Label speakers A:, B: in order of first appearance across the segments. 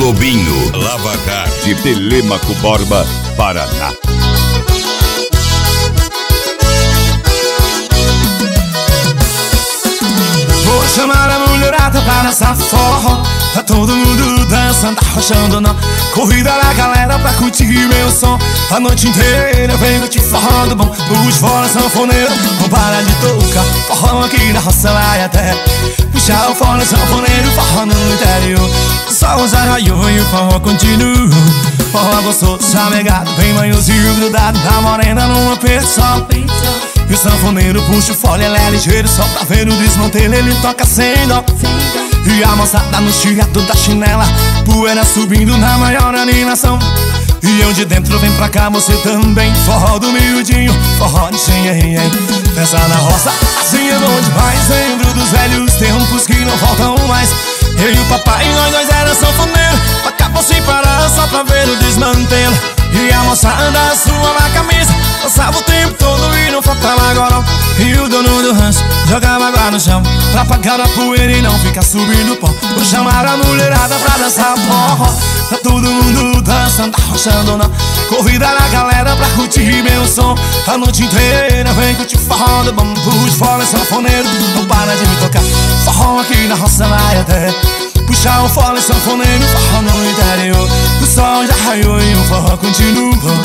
A: Lobinho, Lavacar de Telêmaco Borba, Paraná.
B: Vou chamar a mulherada pra dançar forró. Tá todo mundo dançando, arrochando na corrida da galera pra curtir meu som. A noite inteira vem curtir forró do bom. Os fora sanfoneiro não para de tocar forró aqui na roça, vai até puxar o fora sanfoneiro, forró no interior. O sol já raiou e o forró continua. Forró gostoso, chamegado, bem manhozinho grudado na morena numa pessoa. E o sanfoneiro puxa o fole, ele é ligeiro, só pra ver o desmantelo, ele toca sem dó. E a moçada no chiado da chinela, poeira subindo na maior animação. E eu de dentro vem pra cá, você também. Forró do miudinho, forró de xinhém. Pensa na roça, assim é bom demais. Lembro dos velhos tempos que não voltam mais. Eu e o papai, nós dois era sanfoneiro. Tocavam sem parar, só pra ver o desmantelo. E a moçada suava a camisa, passava o tempo todo e não faltava goró. E o dono do rancho jogava água no chão pra apagar a poeira e não ficar subindo pó. Vou chamar a mulherada pra dançar forró. Tá todo mundo dançando, arrochando na corrida da galera pra curtir meu som. A noite inteira vem curtir forró do bambu. De fora sanfoneiro, não para de me tocar forró aqui na roça, vai até puxar o fole sanfoneiro, forró no interior. O sol já raiou e o forró continua.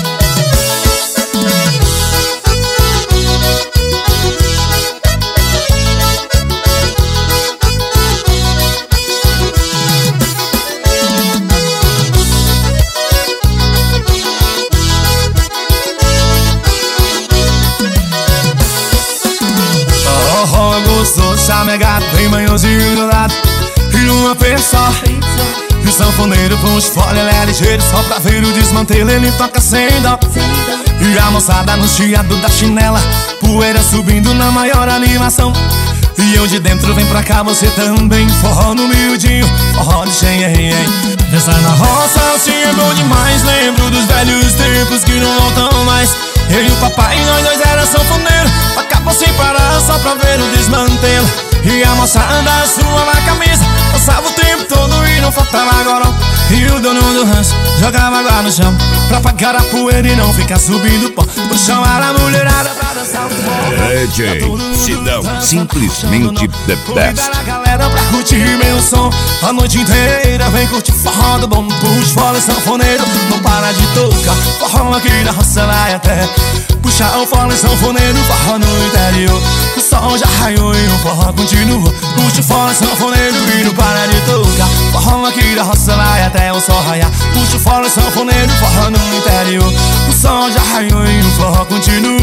B: Forró gostoso, chamegado, bem manhozinho grudado e numa pessoa. E o sanfoneiro puxa o fole, ele é ligeiro, só pra ver o desmantelo, ele toca sem dó. E a moçada no chiado da chinela, poeira subindo na maior animação. E eu de dentro vem pra cá, você também. Forró no miudinho, forró de xenhen. Dançar na roça, assim é bom demais. Lembro dos velhos tempos que não voltam mais. Eu e o papai, nós dois era sanfoneiro. Tocavam sem parar, só pra ver o desmantelo. E a moçada suava a camisa, passava o tempo todo e não faltava goró. E o dono do rancho jogava água no chão pra apagar a poeira e não ficar subindo pó. Vou chamar a mulherada pra dançar o forró.
A: DJ Sidão, simplesmente the best.
B: A galera pra curtir meu som. A noite inteira vem curtir forró do bom. Puxa fole sanfoneiro, não para de tocar forró aqui na roça, vai até puxar o fole sanfoneiro, forró no interior. O sol já raiou e o forró continua. Puxa o fole sanfoneiro e não para de tocar forró aqui na roça, vai até o sol raiar. Puxa o fole sanfoneiro, forró no interior. O sol já raiou e o forró continua.